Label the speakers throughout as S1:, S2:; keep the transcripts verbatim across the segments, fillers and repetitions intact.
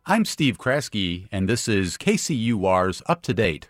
S1: I'm Steve Kraske, and this is K C U R's Up to Date.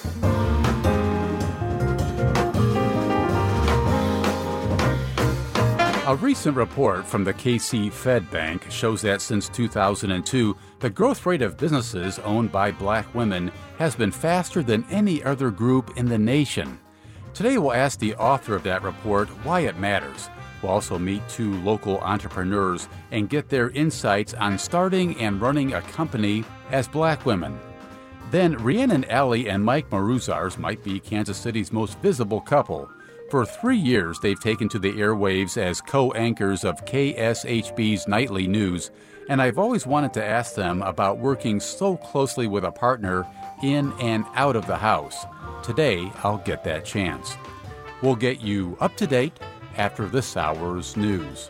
S1: A recent report from the K C Fed Bank shows that since two thousand two, the growth rate of businesses owned by black women has been faster than any other group in the nation. Today we'll ask the author of that report why it matters. We'll also meet two local entrepreneurs and get their insights on starting and running a company as black women. Then Rhiannon Alley and Mike Maruzars might be Kansas City's most visible couple. For three years, they've taken to the airwaves as co-anchors of K S H B's Nightly News, and I've always wanted to ask them about working so closely with a partner in and out of the house. Today, I'll get that chance. We'll get you up to date after this hour's news.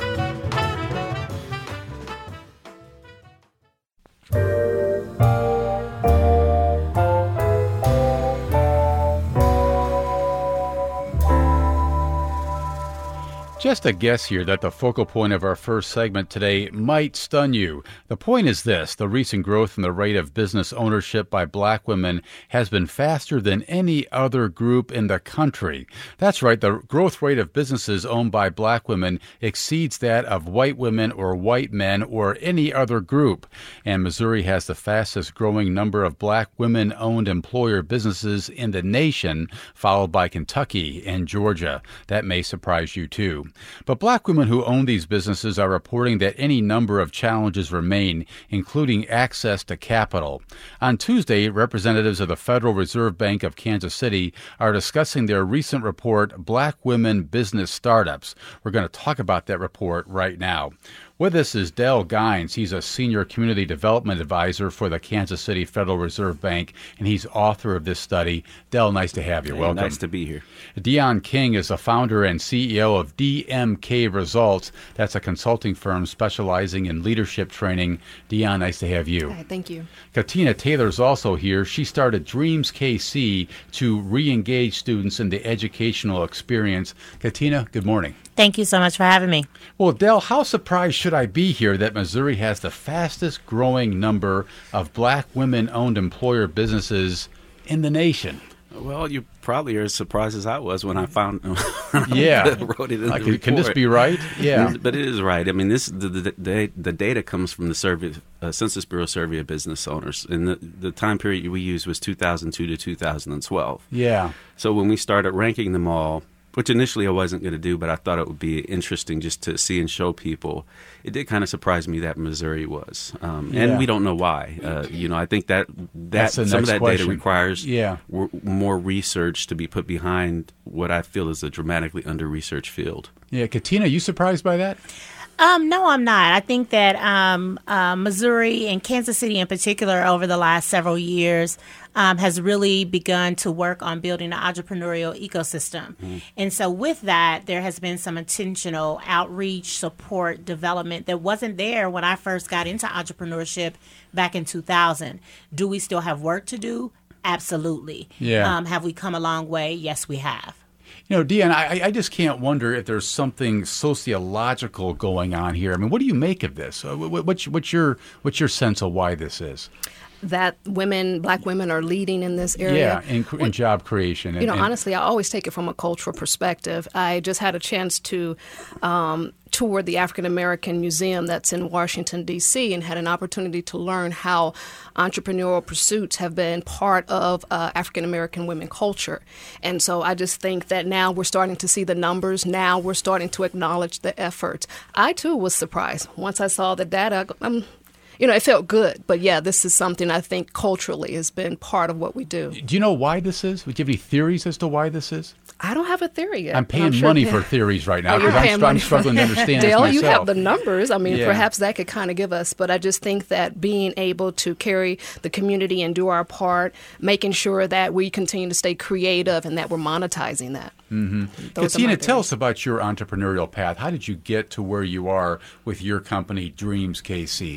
S1: Just a guess here that the focal point of our first segment today might stun you. The point is this: the recent growth in the rate of business ownership by black women has been faster than any other group in the country. That's right, the growth rate of businesses owned by black women exceeds that of white women or white men or any other group. And Missouri has the fastest growing number of black women-owned employer businesses in the nation, followed by Kentucky and Georgia. That may surprise you too. But black women who own these businesses are reporting that any number of challenges remain, including access to capital. On Tuesday, representatives of the Federal Reserve Bank of Kansas City are discussing their recent report, Black Women Business Startups. We're going to talk about that report right now. With us is Del Gines. He's a senior community development advisor for the Kansas City Federal Reserve Bank, and he's author of this study. Del, nice to have you.
S2: Hey,
S1: Welcome.
S2: Nice to be here.
S1: Dion King is the founder and C E O of D M K Results. That's a consulting firm specializing in leadership training. Dion, nice to have you.
S3: Hi, thank you.
S1: Katina Taylor is also here. She started Dreams K C to re-engage students in the educational experience. Katina, good morning.
S4: Thank you so much for having me.
S1: Well, Del, how surprised should I be here that Missouri has the fastest growing number of black women-owned employer businesses in the nation?
S2: Well, you probably are as surprised as I was when I found
S1: yeah.
S2: wrote it in
S1: like,
S2: the report.
S1: Can this be right? Yeah.
S2: But it is right. I mean, this the the, the, the data comes from the survey, uh, Census Bureau survey of business owners. And the, the time period we used was two thousand two to two thousand twelve.
S1: Yeah.
S2: So when we started ranking them all, which initially I wasn't going to do, but I thought it would be interesting just to see and show people. It did kind of surprise me that Missouri was, um,
S1: yeah.
S2: and we don't know why. Uh, you know, I think that that some of that
S1: question.
S2: data requires
S1: yeah.
S2: w- more research to be put behind what I feel is a dramatically under-researched field.
S1: Yeah, Katina, you surprised by that?
S4: Um, no, I'm not. I think that um, uh, Missouri and Kansas City in particular over the last several years um, has really begun to work on building an entrepreneurial ecosystem. Mm-hmm. And so with that, there has been some intentional outreach, support, development that wasn't there when I first got into entrepreneurship back in two thousand. Do we still have work to do? Absolutely.
S1: Yeah.
S4: Um, have we come a long way? Yes, we have.
S1: You know, Dion, I, I just can't wonder if there's something sociological going on here. I mean, what do you make of this? What's, what's your what's your sense of why this is?
S3: That women, black women, are leading in this area.
S1: Yeah, in, in job creation. And,
S3: you know,
S1: and,
S3: honestly, I always take it from a cultural perspective. I just had a chance to um, tour the African American Museum that's in Washington, D C, and had an opportunity to learn how entrepreneurial pursuits have been part of uh, African American women culture. And so I just think that now we're starting to see the numbers. Now we're starting to acknowledge the efforts. I, too, was surprised. Once I saw the data, I'm You know, it felt good. But, yeah, this is something I think culturally has been part of what we do.
S1: Do you know why this is? Would you have any theories as to why this is?
S3: I don't have a theory yet.
S1: I'm paying
S3: I'm sure
S1: money
S3: they...
S1: for theories right now
S3: oh,
S1: because I'm, I'm struggling to understand
S3: Dale,
S1: this myself.
S3: you have the numbers. I mean,
S1: yeah.
S3: perhaps that could kind of give us. But I just think that being able to carry the community and do our part, making sure that we continue to stay creative and that we're monetizing that.
S1: Mm-hmm. Katina, tell us about your entrepreneurial path. How did you get to where you are with your company, Dreams K C?
S4: Well, it's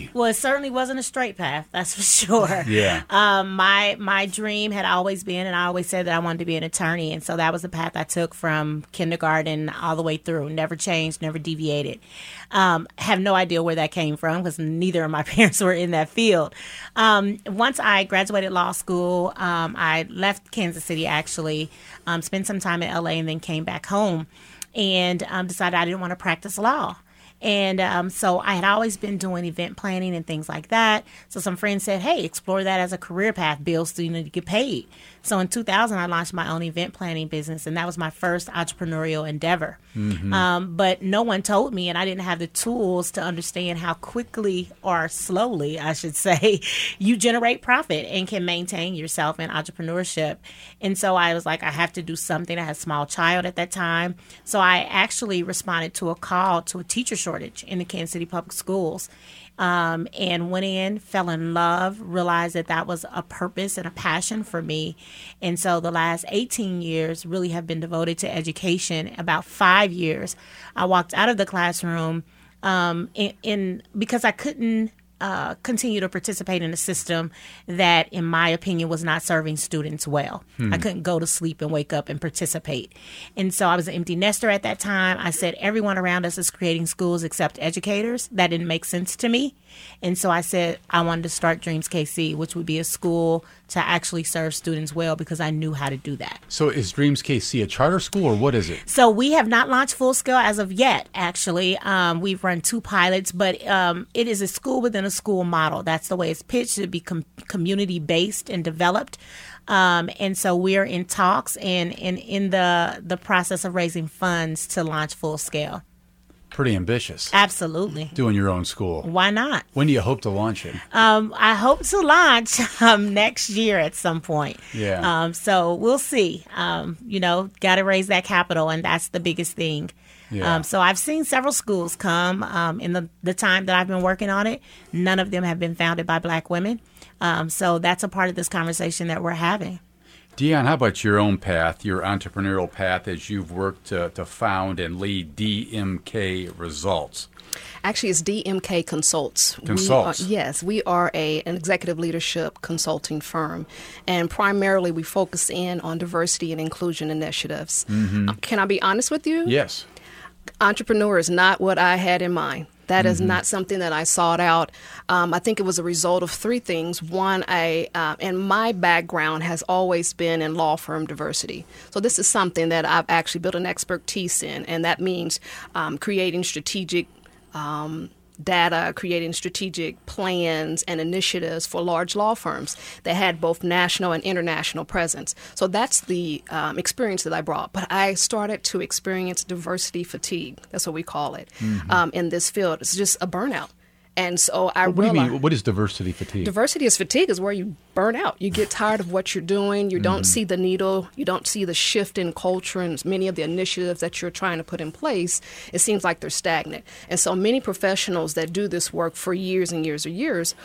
S4: certainly wasn't a straight path, that's for sure.
S1: Yeah.
S4: Um, my my dream had always been, and I always said that I wanted to be an attorney, and so that was the path I took from kindergarten all the way through. Never changed, never deviated. Um, have no idea where that came from because neither of my parents were in that field. Um, once I graduated law school, um, I left Kansas City actually, um, spent some time in L A, and then came back home and um, decided I didn't want to practice law. And um, so I had always been doing event planning and things like that. So some friends said, hey, explore that as a career path, Bill, so you need to get paid. So in two thousand, I launched my own event planning business, and that was my first entrepreneurial endeavor. Mm-hmm. Um, but no one told me, and I didn't have the tools to understand how quickly, or slowly, I should say, you generate profit and can maintain yourself in entrepreneurship. And so I was like, I have to do something. I had a small child at that time. So I actually responded to a call to a teacher shortage in the Kansas City Public Schools. Um, and went in, fell in love, realized that that was a purpose and a passion for me. And so the last eighteen years really have been devoted to education. About five years, I walked out of the classroom um, in, in because I couldn't uh, continue to participate in a system that, in my opinion, was not serving students well. Hmm. I couldn't go to sleep and wake up and participate. And so I was an empty nester at that time. I said, everyone around us is creating schools except educators. That didn't make sense to me. And so I said I wanted to start Dreams K C, which would be a school to actually serve students well, because I knew how to do that.
S1: So is Dreams K C a charter school, or what is it?
S4: So we have not launched full scale as of yet, actually. Um, we've run two pilots, but um, it is a school within a school model. That's the way it's pitched, to be com- community-based and developed. Um, and so we're in talks and, and in the, the process of raising funds to launch full scale.
S1: Pretty ambitious.
S4: Absolutely.
S1: Doing your own school.
S4: Why not?
S1: When do you hope to launch it?
S4: Um, I hope to launch um, next year at some point.
S1: Yeah.
S4: Um, so we'll see. Um, you know, got to raise that capital, and that's the biggest thing.
S1: Yeah.
S4: Um, so I've seen several schools come um, in the, the time that I've been working on it. None of them have been founded by Black women. Um, so that's a part of this conversation that we're having.
S1: Deon, how about your own path, your entrepreneurial path, as you've worked to, to found and lead D M K Results?
S3: Actually, it's D M K Consults.
S1: Consults.
S3: We are, yes, we are a, an executive leadership consulting firm, and primarily we focus in on diversity and inclusion initiatives. Mm-hmm. Uh, can I be honest with you?
S1: Yes.
S3: Entrepreneur is not what I had in mind. That is mm-hmm. not something that I sought out. Um, I think it was a result of three things. One, I uh, and my background has always been in law firm diversity. So this is something that I've actually built an expertise in, and that means um, creating strategic um, data, creating strategic plans and initiatives for large law firms that had both national and international presence. So that's the um, experience that I brought. But I started to experience diversity fatigue. That's what we call it mm-hmm. um, in this field. It's just a burnout. And so I
S1: what
S3: realized...
S1: do you mean? What is diversity fatigue?
S3: Diversity is fatigue is where you burn out. You get tired of what you're doing. You mm-hmm. don't see the needle. You don't see the shift in culture, and many of the initiatives that you're trying to put in place, it seems like they're stagnant. And so many professionals that do this work for years and years and years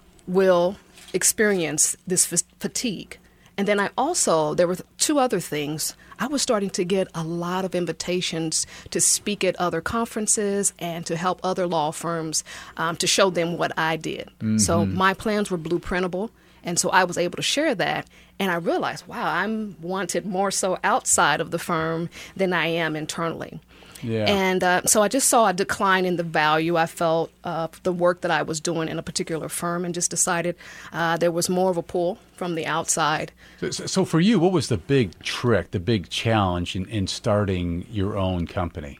S3: will experience this f- fatigue. And then I also, there were two other things. I was starting to get a lot of invitations to speak at other conferences and to help other law firms um, to show them what I did. Mm-hmm. So my plans were blueprintable. And so I was able to share that. And I realized, wow, I'm wanted more so outside of the firm than I am internally.
S1: Yeah.
S3: And uh, so I just saw a decline in the value I felt of uh, the work that I was doing in a particular firm, and just decided uh, there was more of a pull from the outside.
S1: So, so for you, what was the big trick, the big challenge in, in starting your own company?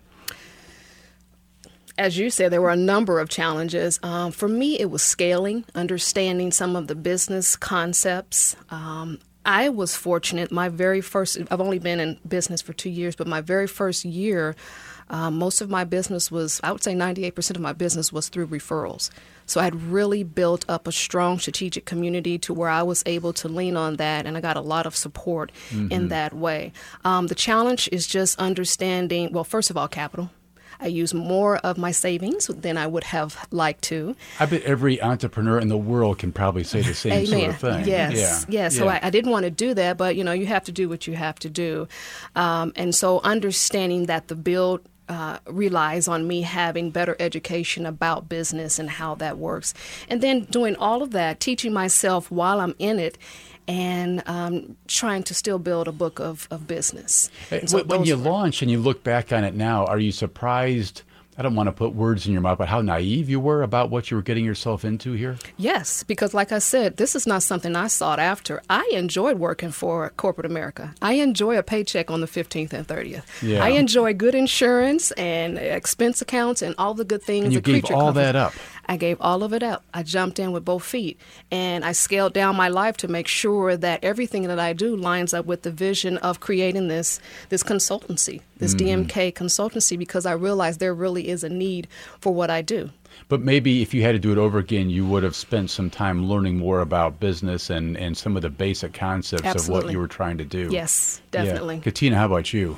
S3: As you said, there were a number of challenges. Um, for me, it was scaling, understanding some of the business concepts. Um, I was fortunate. My very first, I've only been in business for two years, but my very first year, um, most of my business was, I would say ninety-eight percent of my business was through referrals. So I had really built up a strong strategic community to where I was able to lean on that, and I got a lot of support mm-hmm. in that way. Um, the challenge is just understanding, well, first of all, capital. I use more of my savings than I would have liked to.
S1: I bet every entrepreneur in the world can probably say the same
S3: Amen.
S1: sort of thing.
S3: Yes,
S1: yeah.
S3: yes. So
S1: yeah.
S3: I, I didn't want to do that, but, you know, you have to do what you have to do. Um, and so understanding that the build uh, relies on me having better education about business and how that works. And then doing all of that, teaching myself while I'm in it, and um, trying to still build a book of, of business.
S1: Hey,
S3: so
S1: when you
S3: were,
S1: launch and you look back on it now, are you surprised? I don't want to put words in your mouth, but how naive you were about what you were getting yourself into here?
S3: Yes, because like I said, this is not something I sought after. I enjoyed working for corporate America. I enjoy a paycheck on the fifteenth and thirtieth.
S1: Yeah.
S3: I enjoy good insurance and expense accounts and all the good things.
S1: And you
S3: the
S1: gave
S3: creature
S1: all
S3: covers.
S1: that up.
S3: I gave all of it up. I jumped in with both feet, and I scaled down my life to make sure that everything that I do lines up with the vision of creating this this consultancy, this
S1: Mm-hmm.
S3: D M K consultancy, because I realized there really is a need for what I do.
S1: But maybe if you had to do it over again, you would have spent some time learning more about business and, and some of the basic concepts
S3: Absolutely.
S1: of what you were trying to do.
S3: Yes, definitely.
S1: Yeah. Katina, how about you?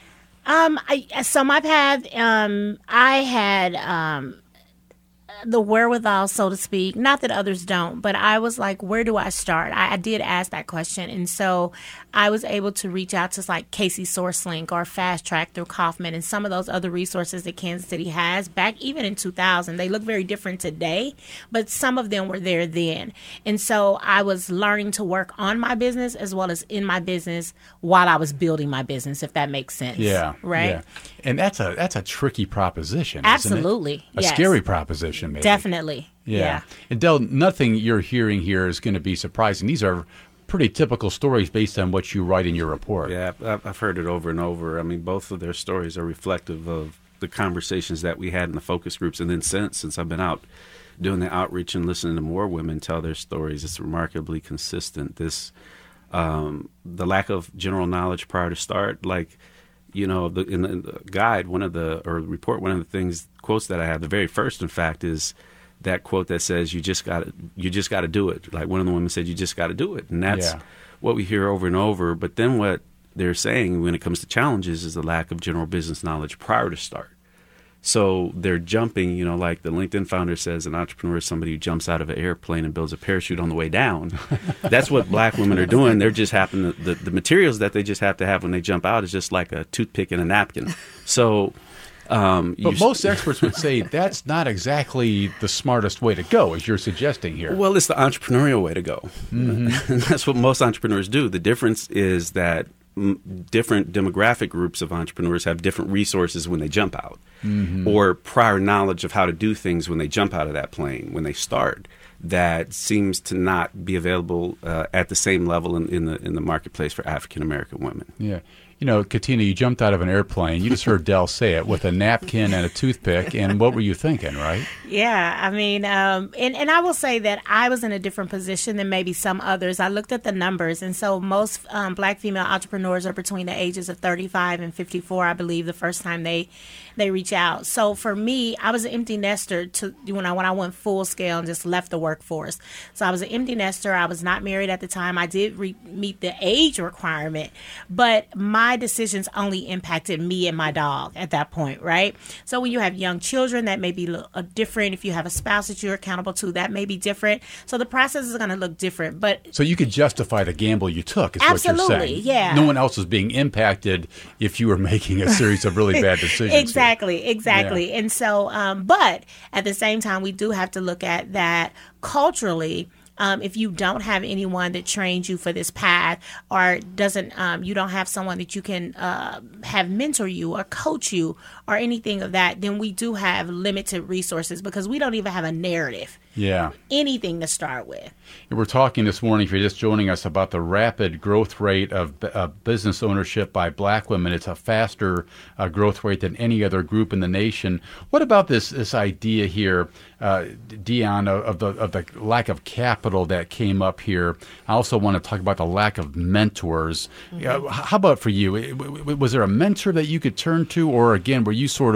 S4: Um, I, so my path, um, I had um, the wherewithal, so to speak. Not that others don't, but I was like, where do I start? I, I did ask that question, and so I was able to reach out to like Casey SourceLink or Fast Track through Kaufman and some of those other resources that Kansas City has back even in two thousand. They look very different today, but some of them were there then. And so I was learning to work on my business as well as in my business while I was building my business, if that makes sense.
S1: Yeah.
S4: Right?
S1: Yeah. And that's a that's a tricky proposition.
S4: Absolutely.
S1: Isn't it? A
S4: Yes.
S1: scary proposition, maybe.
S4: Definitely.
S1: Yeah.
S4: Yeah.
S1: And Del, nothing you're hearing here is going to be surprising. These are pretty typical stories based on what you write in your report.
S2: Yeah, I've I've heard it over and over. I mean, both of their stories are reflective of the conversations that we had in the focus groups. And then since, since I've been out doing the outreach and listening to more women tell their stories, it's remarkably consistent. This, um, the lack of general knowledge prior to start, like, you know, the, in, the, in the guide, one of the, or report, one of the things, quotes that I have, the very first, in fact, is that quote that says, you just got to, you just got to do it. Like one of the women said, you just got to do it. And that's
S1: Yeah.
S2: what we hear over and over. But then what they're saying when it comes to challenges is the lack of general business knowledge prior to start. So they're jumping, you know, like the LinkedIn founder says, an entrepreneur is somebody who jumps out of an airplane and builds a parachute on the way down. That's what black women are doing. They're just happen to, the, the materials that they just have to have when they jump out is just like a toothpick and a napkin. So, um,
S1: But
S2: you,
S1: most experts would say that's not exactly the smartest way to go, as you're suggesting here.
S2: well, it's the entrepreneurial way to go. Mm-hmm. And that's what most entrepreneurs do. The difference is that m- different demographic groups of entrepreneurs have different resources when they jump out, mm-hmm. or prior knowledge of how to do things when they jump out of that plane, when they start, that seems to not be available uh, at the same level in, in the in the marketplace for African American women.
S1: Yeah. You know, Katina, you jumped out of an airplane. You just heard Del say it with a napkin and a toothpick. And what were you thinking, right?
S4: Yeah, I mean, um, and, and I will say that I was in a different position than maybe some others. I looked at the numbers, and so most um, black female entrepreneurs are between the ages of thirty-five and fifty-four, I believe, the first time they they reach out. So for me, I was an empty nester to when I when I went full scale and just left the workforce. So I was an empty nester. I was not married at the time. I did re- meet the age requirement, but my decisions only impacted me and my dog at that point, right? So when you have young children, that may be a different. If you have a spouse that you're accountable to, that may be different. So the process is going to look different. But
S1: So you could justify the gamble you took, is
S4: Absolutely,
S1: what you're saying.
S4: yeah.
S1: No one else is being impacted if you were making a series of really bad decisions. here.
S4: Exactly, exactly.
S1: Yeah.
S4: And so, um, but at the same time, we do have to look at that culturally. Um, if you don't have anyone that trains you for this path, or doesn't, um, you don't have someone that you can uh, have mentor you or coach you or anything of that, then we do have limited resources because we don't even have a narrative,
S1: Yeah.
S4: anything to start with.
S1: We're talking this morning, if you're just joining us, about the rapid growth rate of uh, business ownership by black women. It's a faster uh, growth rate than any other group in the nation. What about this this idea here, uh, Dion, of the of the lack of capital that came up here? I also want to talk about the lack of mentors. Mm-hmm. Uh, how about for you? Was there a mentor that you could turn to, or again, were you sort of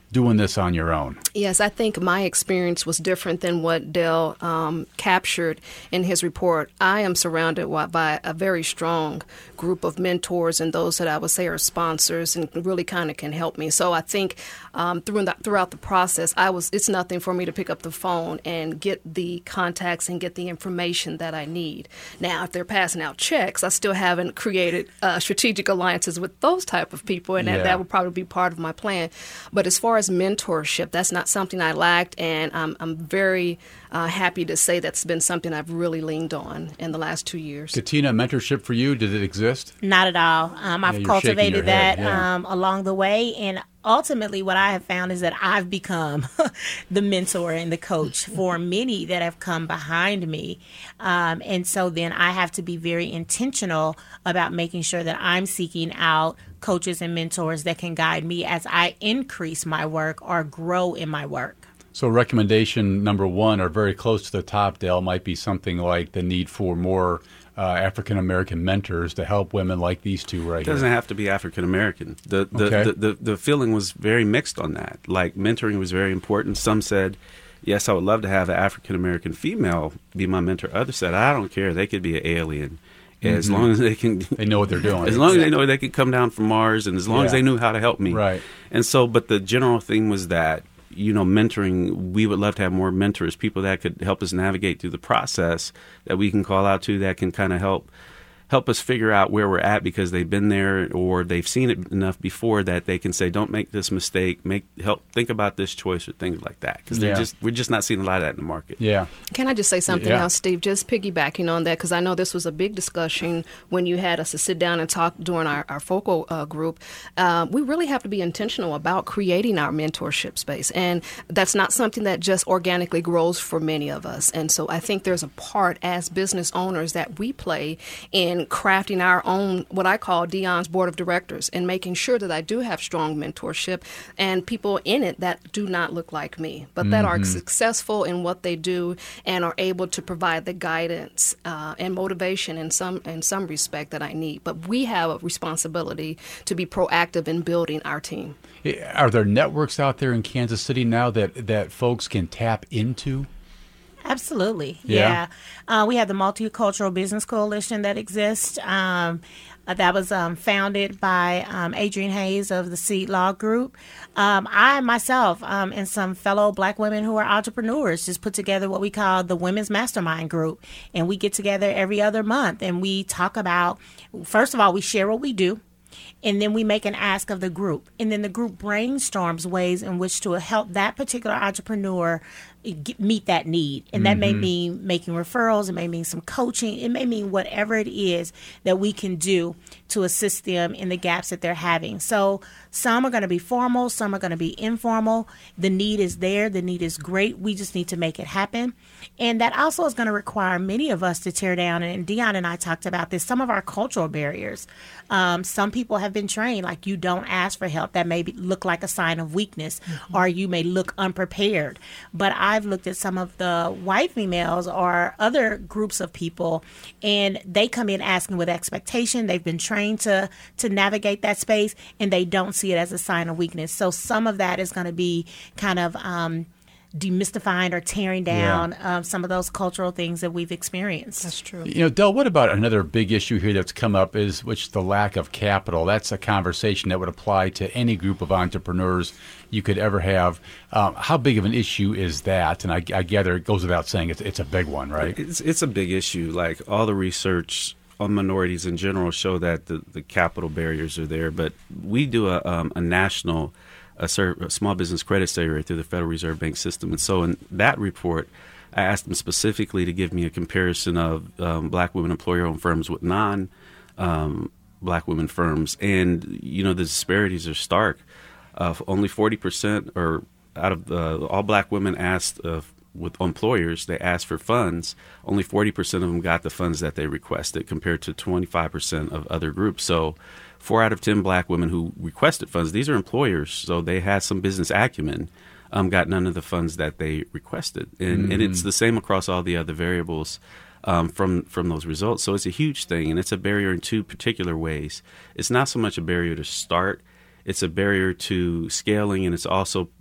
S1: doing this on your own?
S3: Yes, I think my experience was different than what Dale um, captured in his report. I am surrounded by a very strong group of mentors and those that I would say are sponsors and really kind of can help me. So I think um, through the, throughout the process, I was it's nothing for me to pick up the phone and get the contacts and get the information that I need. Now, if they're passing out checks, I still haven't created uh, strategic alliances with those type of people, and
S1: Yeah.
S3: that, that would probably be part of my plan. But as far as mentorship, that's not something I lacked, and I'm, I'm very uh, happy to say that's been something I've really leaned on in the last two years.
S1: Katina, mentorship for you, did it exist?
S4: Not at all. Um, I've
S1: you're shaking
S4: cultivated
S1: your head,
S4: that
S1: yeah.
S4: um, along the way, and ultimately what I have found is that I've become the mentor and the coach for many that have come behind me. Um, and so then I have to be very intentional about making sure that I'm seeking out coaches and mentors that can guide me as I increase my work or grow in my work.
S1: So recommendation number one, or very close to the top, Dale, might be something like the need for more uh, African-American mentors to help women like these two right
S2: It
S1: here.
S2: doesn't have to be African American. The the,
S1: Okay.
S2: the, the the feeling was very mixed on that. Like mentoring was very important. Some said, yes, I would love to have an African American female be my mentor. Others said, I don't care. They could be an alien. As
S1: Mm-hmm.
S2: long as they can
S1: They know what they're doing.
S2: As long as they know they could come down from Mars, and as long as
S1: Yeah.
S2: they knew how to help me.
S1: Right.
S2: And so, but the general thing was that, you know, mentoring, we would love to have more mentors, people that could help us navigate through the process, that we can call out to, that can kind of help help us figure out where we're at because they've been there or they've seen it enough before that they can say, don't make this mistake, make help think about this choice or things like that. Because
S1: Yeah.
S2: just we're just not seeing a lot of that in the market.
S1: Yeah.
S3: Can I just say something
S1: Yeah.
S3: else, Steve? Just piggybacking on that, because I know this was a big discussion when you had us to sit down and talk during our, our focal uh, group. Uh, we really have to be intentional about creating our mentorship space. And that's not something that just organically grows for many of us. And so I think there's a part as business owners that we play in crafting our own, what I call Dion's board of directors, and making sure that I do have strong mentorship and people in it that do not look like me, but that are successful in what they do and are able to provide the guidance uh, and motivation in some in some respect that I need. But we have a responsibility to be proactive in building our team.
S1: Are there networks out there in Kansas City now that, that folks can tap into?
S4: Absolutely.
S1: Yeah.
S4: Yeah. Uh, we have the Multicultural Business Coalition that exists. Um, uh, that was um, founded by um, Adrienne Hayes of the Seed Law Group. Um, I myself um, and some fellow Black women who are entrepreneurs just put together what we call the Women's Mastermind Group. And we get together every other month and we talk about, first of all, we share what we do. And then we make an ask of the group. And then the group brainstorms ways in which to help that particular entrepreneur get, meet that need. And that may mean making referrals. It may mean some coaching. It may mean whatever it is that we can do to assist them in the gaps that they're having. So some are going to be formal. Some are going to be informal. The need is there. The need is great. We just need to make it happen. And that also is going to require many of us to tear down. And Dion and I talked about this, some of our cultural barriers. Um, some people have been trained like you don't ask for help. That may be, look like a sign of weakness, mm-hmm. or you may look unprepared. But I've looked at some of the white females or other groups of people, and they come in asking with expectation. They've been trained to to navigate that space, and they don't see it as a sign of weakness. So some of that is going to be kind of um, demystifying or tearing down
S1: Yeah.
S4: um, some of those cultural things that we've experienced.
S3: That's true.
S1: You know, Del, what about another big issue here that's come up is which the lack of capital. That's a conversation that would apply to any group of entrepreneurs you could ever have. Um, how big of an issue is that? And I, I gather it goes without saying it's, it's a big one, right?
S2: It's, it's a big issue. Like all the research on minorities in general show that the, the capital barriers are there. But we do a, um, a national A, serv- a small business credit survey through the Federal Reserve Bank system. And so in that report, I asked them specifically to give me a comparison of um, black women employer-owned firms with non um, black women firms. And, you know, the disparities are stark. Uh, only forty percent or out of the, all black women asked uh, with employers, they asked for funds. Only forty percent of them got the funds that they requested compared to twenty-five percent of other groups. So Four out of ten black women who requested funds, these are employers, so they had some business acumen, um, got none of the funds that they requested. And, mm-hmm. and it's the same across all the other variables um, from, from those results. So it's a huge thing, and it's a barrier in two particular ways. It's not so much a barrier to start. It's a barrier to scaling, and it's also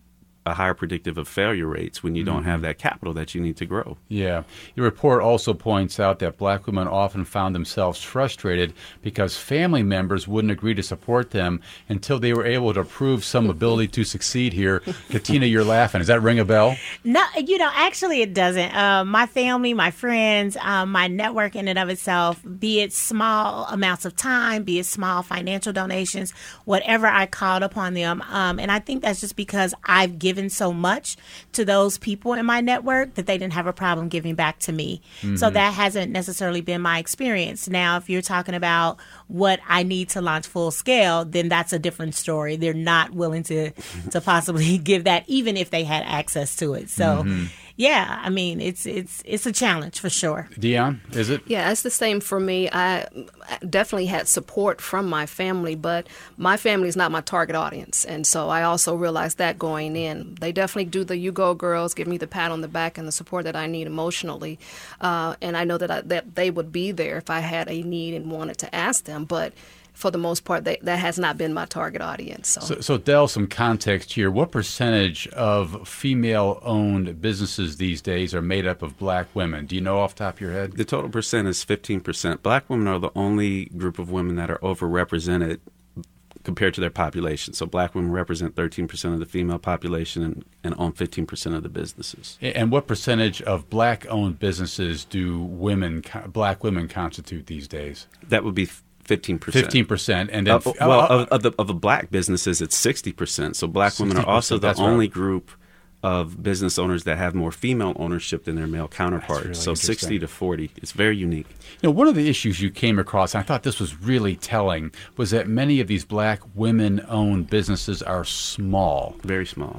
S2: a higher predictive of failure rates when you don't have that capital that you need to grow.
S1: Yeah. Your report also points out that black women often found themselves frustrated because family members wouldn't agree to support them until they were able to prove some ability to succeed here. Katina, you're laughing. Does that ring a bell?
S4: No, you know, actually it doesn't. Uh, my family, my friends, um, my network in and of itself, be it small amounts of time, be it small financial donations, whatever I called upon them. Um, and I think that's just because I've given so much to those people in my network that they didn't have a problem giving back to me. Mm-hmm. So that hasn't necessarily been my experience. Now, if you're talking about what I need to launch full scale, then that's a different story. They're not willing to, to possibly give that, even if they had access to it. So, mm-hmm. yeah, I mean, it's it's it's a challenge for sure.
S1: Dion, is it?
S3: Yeah, it's the same for me. I definitely had support from my family, but my family is not my target audience. And so I also realized that going in. They definitely do the you go girls, give me the pat on the back and the support that I need emotionally. Uh, and I know that, I, that they would be there if I had a need and wanted to ask them. But for the most part, they, that has not been my target audience. So.
S1: So, so Del, some context here. What percentage of female-owned businesses these days are made up of black women? Do you know off the top of your head?
S2: The total percent is fifteen percent. Black women are the only group of women that are overrepresented compared to their population. So black women represent thirteen percent of the female population and, and own fifteen percent of the businesses.
S1: And what percentage of black-owned businesses do women, black women constitute these days?
S2: That would be Fifteen percent.
S1: Fifteen percent, and then
S2: uh, well, uh, of, of the of the black businesses, it's sixty percent. So black women are also the only right. group of business owners that have more female ownership than their male counterparts. Really so sixty to forty. It's very unique.
S1: You know, one of the issues you came across, and I thought this was really telling, was that many of these black women-owned businesses are small.
S2: Very small.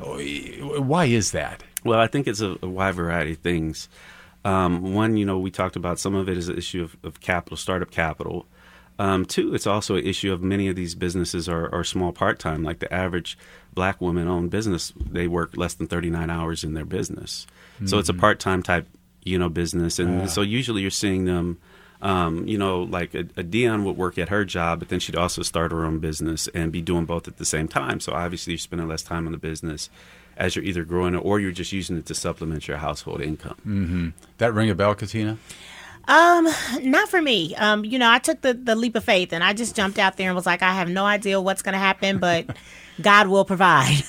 S1: Why is that?
S2: Well, I think it's a, a wide variety of things. Um, one, you know, we talked about some of it is an issue of, of capital, startup capital. Um, two, it's also an issue of many of these businesses are, are small part-time. Like the average black woman-owned business, they work less than thirty-nine hours in their business. Mm-hmm. So it's a part-time type, you know, business. And yeah. so usually you're seeing them, um, you know, like a, a Dion would work at her job, but then she'd also start her own business and be doing both at the same time. So obviously you're spending less time on the business as you're either growing it or you're just using it to supplement your household income.
S1: Mm-hmm. That ring a bell, Katina?
S4: Um, not for me. Um, you know, I took the, the leap of faith and I just jumped out there and was like, I have no idea what's going to happen, but God will provide.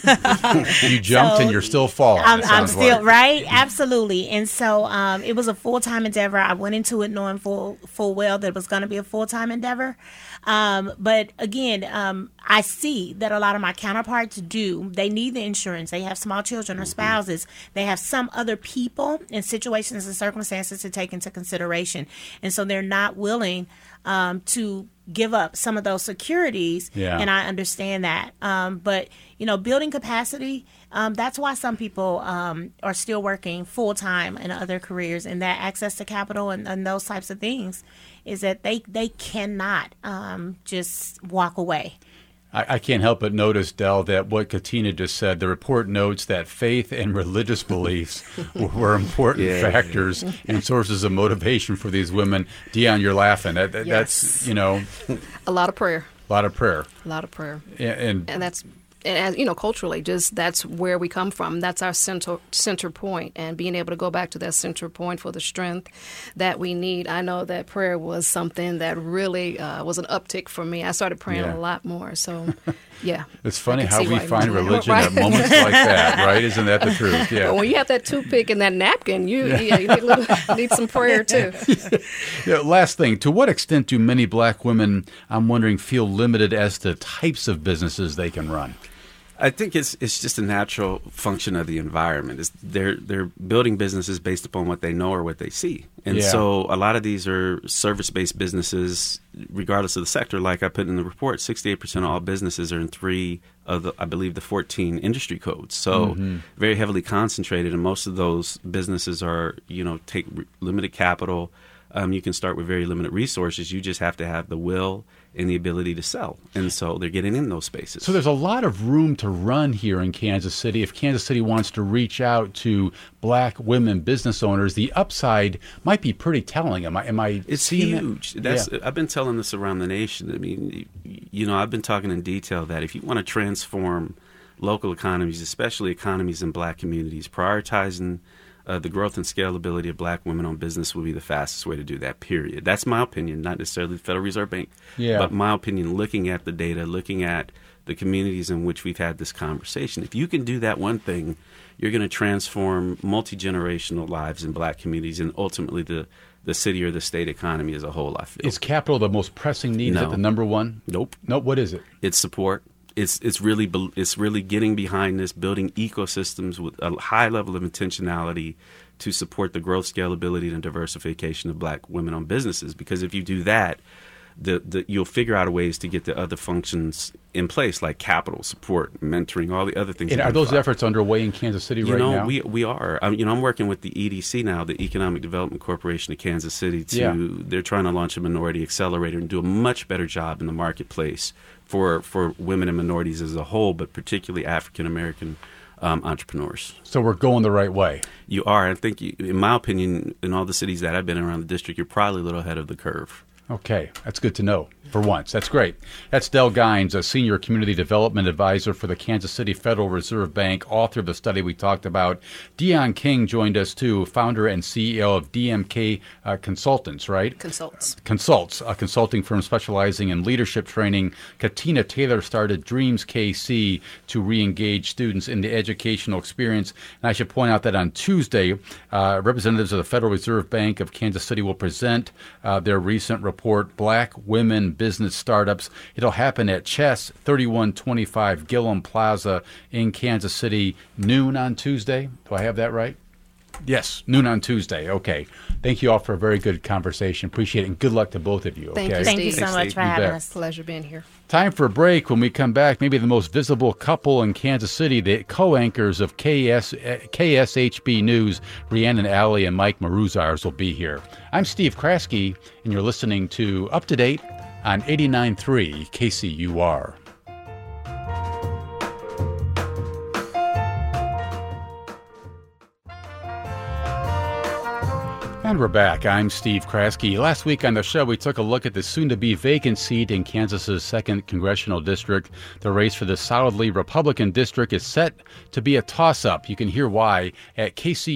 S1: You jumped so, and you're still falling.
S4: I'm, I'm still, like. right? Absolutely. And so um, it was a full-time endeavor. I went into it knowing full, full well that it was going to be a full-time endeavor. Um, but again, um, I see that a lot of my counterparts do. They need the insurance. They have small children or spouses. They have some other people and situations and circumstances to take into consideration. And so they're not willing um, to give up some of those securities. Yeah. And I understand that. Um, but, you know, building capacity, um, that's why some people um, are still working full time in other careers, and that access to capital and, and those types of things is that they, they cannot um, just walk away.
S1: I, I can't help but notice, Del, that what Katina just said, the report notes that faith and religious beliefs were important yeah. factors and sources of motivation for these women. Dion, you're laughing. That, that,
S3: yes.
S1: That's, you know.
S3: A lot of prayer.
S1: A lot of prayer.
S3: A lot of prayer.
S1: And, and,
S3: and that's... And as you know, culturally, just that's where we come from. That's our center center point, and being able to go back to that center point for the strength that we need. I know that prayer was something that really uh, was an uptick for me. I started praying
S1: yeah.
S3: a lot more. So, yeah.
S1: It's funny how we find religion right? at moments like that, right? Isn't that the truth? Yeah.
S3: But when you have that toothpick and that napkin, you, yeah. Yeah, you need, little, need some prayer too.
S1: Yeah, last thing, to what extent do many black women, I'm wondering, feel limited as to types of businesses they can run?
S2: I think it's it's just a natural function of the environment. It's, they're they're building businesses based upon what they know or what they see, and yeah. so a lot of these are service-based businesses, regardless of the sector. Like I put in the report, sixty-eight percent of all businesses are in three of the, I believe, the fourteen industry codes. So mm-hmm. very heavily concentrated, and most of those businesses are, you know, take re- limited capital. Um, you can start with very limited resources. You just have to have the will and the ability to sell. And so they're getting in those spaces.
S1: So there's a lot of room to run here in Kansas City. If Kansas City wants to reach out to black women business owners, the upside might be pretty telling. Am I, am I
S2: It's
S1: seeing
S2: huge.
S1: That?
S2: That's,
S1: yeah.
S2: I've been telling this around the nation. I mean, you know, I've been talking in detail that if you want to transform local economies, especially economies in black communities. Prioritizing uh, the growth and scalability of black women-owned business will be the fastest way to do that, period. That's my opinion, not necessarily the Federal Reserve Bank,
S1: yeah.
S2: but my opinion looking at the data, looking at the communities in which we've had this conversation. If you can do that one thing, you're going to transform multi-generational lives in black communities and ultimately the, the city or the state economy as a whole, I feel.
S1: Is capital the most pressing need?
S2: No.
S1: Is it the number one?
S2: Nope.
S1: Nope. What is it?
S2: It's support. It's it's really it's really getting behind this, building ecosystems with a high level of intentionality to support the growth, scalability, and diversification of black women-owned businesses. Because if you do that, the, the you'll figure out ways to get the other functions in place, like capital, support, mentoring, all the other things.
S1: And are those efforts underway in Kansas City
S2: you
S1: right
S2: know,
S1: now?
S2: We we are. I mean, you know, I'm working with the E D C now, the Economic Development Corporation of Kansas City. To
S1: yeah.
S2: They're trying to launch a minority accelerator and do a much better job in the marketplace for for women and minorities as a whole, but particularly African American um, entrepreneurs.
S1: So we're going the right way.
S2: You are. I think, you, in my opinion, in all the cities that I've been around the district, you're probably a little ahead of the curve.
S1: Okay, that's good to know for once. That's great. That's Del Gines, a senior community development advisor for the Kansas City Federal Reserve Bank, author of the study we talked about. Dion King joined us too, founder and C E O of D M K uh, Consultants, right?
S3: Consults.
S1: Consults, a consulting firm specializing in leadership training. Katina Taylor started Dreams K C to re-engage students in the educational experience. And I should point out that on Tuesday, uh, representatives of the Federal Reserve Bank of Kansas City will present uh, their recent report. Report, Black Women Business Startups. It'll happen at Chess, thirty-one twenty-five Gillum Plaza in Kansas City, noon on Tuesday. Do I have that right? Yes, noon on Tuesday. Okay. Thank you all for a very good conversation. Appreciate it, and good luck to both of you. Okay?
S3: Thank you,
S4: Thank you so
S3: Thanks,
S4: much
S3: Steve.
S4: for
S1: You
S4: having
S1: bet.
S4: us.
S3: Pleasure being here.
S1: Time for a break. When we come back, maybe the most visible couple in Kansas City, the co-anchors of K S, K S H B News, Rhiannon Alley and Mike Maruzars will be here. I'm Steve Kraske, and you're listening to Up to Date on eighty-nine point three K C U R. And we're back. I'm Steve Kraske. Last week on the show, we took a look at the soon-to-be vacant seat in Kansas's second congressional district. The race for the solidly Republican district is set to be a toss-up. You can hear why at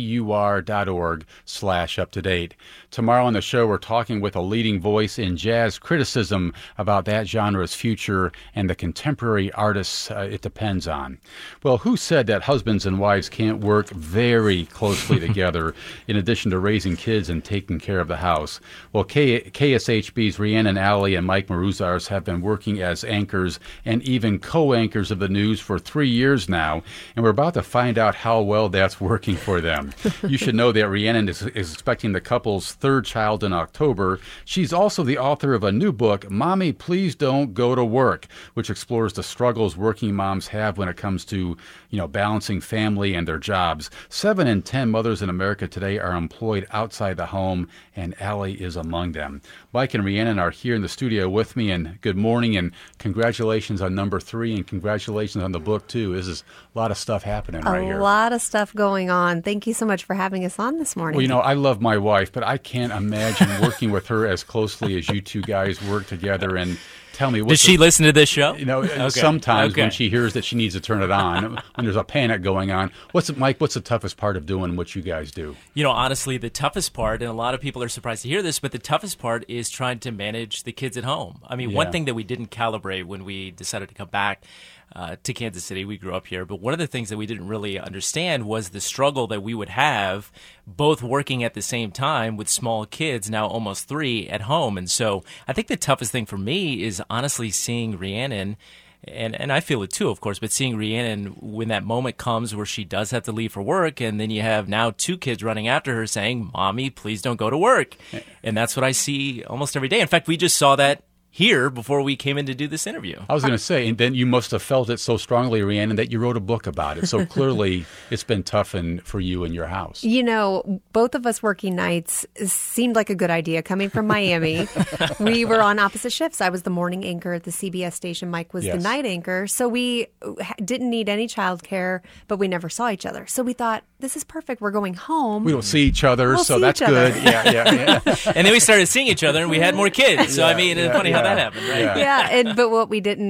S1: kcur.org slash up-to-date. Tomorrow on the show, we're talking with a leading voice in jazz criticism about that genre's future and the contemporary artists uh, it depends on. Well, who said that husbands and wives can't work very closely together in addition to raising kids and taking care of the house? Well, K- KSHB's Rhiannon Alley and Mike Maruzars have been working as anchors and even co-anchors of the news for three years now, and we're about to find out how well that's working for them. You should know that Rhiannon is, is expecting the couple's third child in October. She's also the author of a new book, Mommy, Please Don't Go to Work, which explores the struggles working moms have when it comes to, you know, balancing family and their jobs. Seven in ten mothers in America today are employed outside the home, and Allie is among them. Mike and Rhiannon are here in the studio with me, and good morning, and congratulations on number three, and congratulations on the book, too. This is a lot of stuff happening
S5: a
S1: right here.
S5: A lot of stuff going on. Thank you so much for having us on this morning.
S1: Well, you know, I love my wife, but I can't imagine working with her as closely as you two guys work together. And tell me, what's
S6: does she
S1: the,
S6: listen to this show?
S1: You know,
S6: okay.
S1: sometimes
S6: okay.
S1: when she hears that she needs to turn it on, when there's a panic going on. What's it, Mike? What's the toughest part of doing what you guys do?
S6: You know, honestly, the toughest part, and a lot of people are surprised to hear this, but the toughest part is trying to manage the kids at home. I mean,
S1: Yeah.
S6: one thing that we didn't calibrate when we decided to come back uh, to Kansas City, we grew up here, but one of the things that we didn't really understand was the struggle that we would have both working at the same time with small kids, now almost three, at home. And so I think the toughest thing for me is honestly seeing Rhiannon, and, and I feel it too, of course, but seeing Rhiannon when that moment comes where she does have to leave for work, and then you have now two kids running after her saying, Mommy, please don't go to work. And that's what I see almost every day. In fact, we just saw that here before we came in to do this interview.
S1: I was going to say, and then you must have felt it so strongly, Rhiannon, that you wrote a book about it. So clearly it's been tough in, for you in your house.
S5: You know, both of us working nights seemed like a good idea. Coming from Miami, we were on opposite shifts. I was the morning anchor at the C B S station. Mike was
S1: Yes.
S5: the night anchor. So we didn't need any childcare, but we never saw each other. So we thought, this is perfect. We're going home.
S1: We don't see each other,
S5: We'll
S1: so
S5: see
S1: that's
S5: each other.
S1: good. Yeah, yeah, yeah.
S6: And then we had started seeing each other, and we had more kids. So, I mean, it's
S1: yeah,
S6: funny how
S1: yeah.
S6: that happened, right?
S1: Yeah.
S5: Yeah, and but what we didn't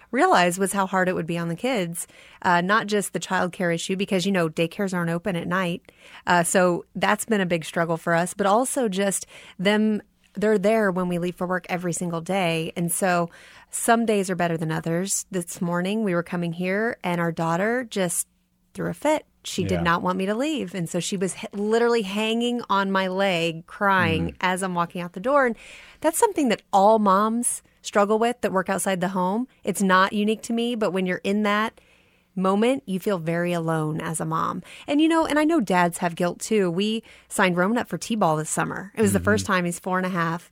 S5: realize was how hard it would be on the kids. Uh, not just the childcare issue, because, you know, daycares aren't open at night. Uh, so that's been a big struggle for us, but also just them, they're there when we leave for work every single day. And so some days are better than others. This morning we were coming here and our daughter just threw a fit. She
S1: Yeah.
S5: did not want me to leave. And so she was h- literally hanging on my leg, crying
S1: Mm.
S5: as I'm walking out the door. And that's something that all moms struggle with that work outside the home. It's not unique to me, but when you're in that moment, you feel very alone as a mom. And, you know, and I know dads have guilt too. We signed Roman up for T-ball this summer. It was the first time. He's four and a half.